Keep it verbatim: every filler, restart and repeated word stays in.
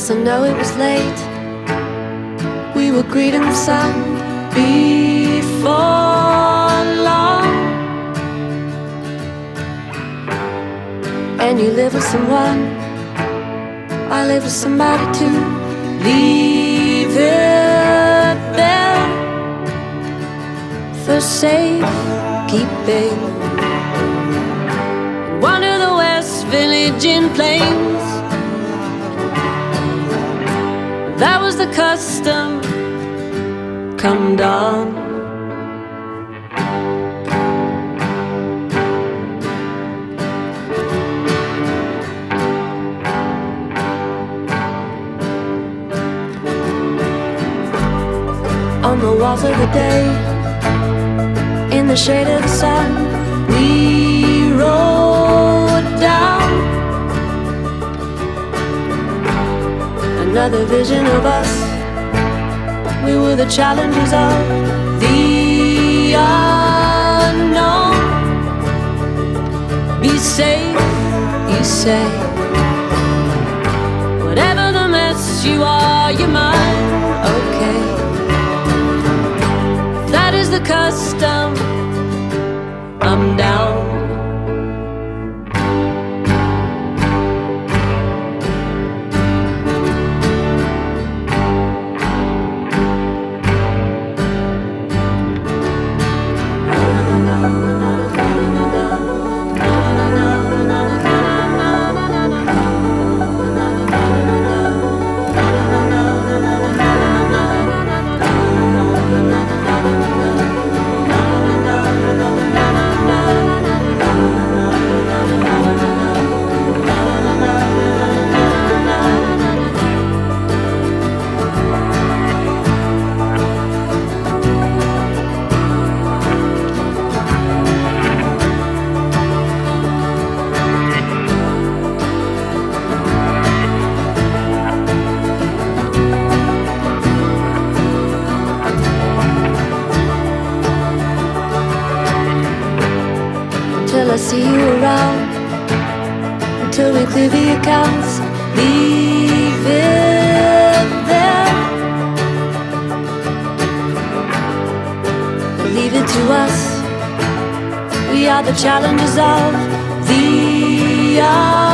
Yes, I know it was late. We were greeting the sun before long. And you live with someone, I live with somebody too. Leave it there for safekeeping. One of the West Village in Plains, that was the custom come dawn. On the walls of the day, in the shade of the sun, we wrote down another vision of us. We were the challengers of the unknown. Be safe, you say. Whatever the mess you are, you're mine. Okay. That is the custom. I'm down. Until I see you around, until we clear the accounts, leave it there. Leave it to us. We are the challengers of the hour.